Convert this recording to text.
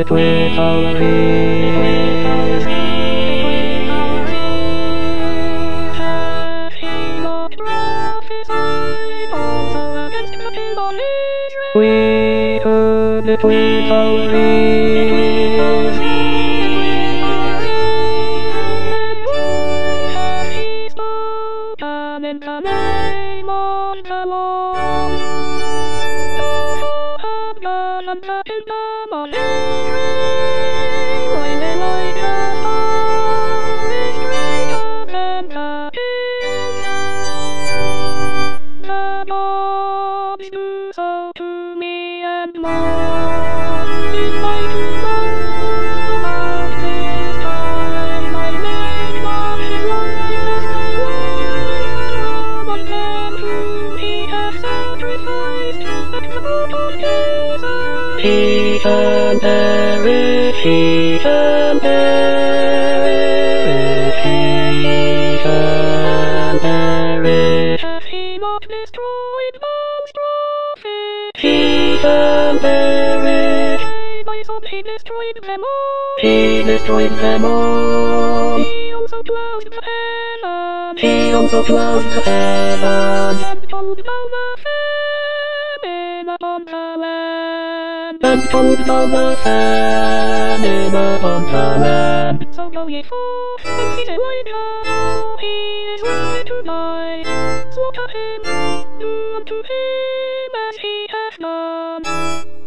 it with our ears. We heard it with our ears. In the name of the Lord, and the kingdom of Israel, when Elijah is greater than the kings. The gods do so to me and more. In my kingdom about this time, I made one his righteous one of them whom he hath sacrificed at the foot of Jesus. He can perish, he can perish, he can perish. Hath he not destroyed those prophets? He can perish. By some he destroyed them all. He destroyed them all. He also closed the heavens. He also closed the heavens. And pulled down the famine upon the land. And pulled down the famine upon the land. So go ye forth, and meet Elijah. He is ready to die. Slaughter him, do unto him as he hath done.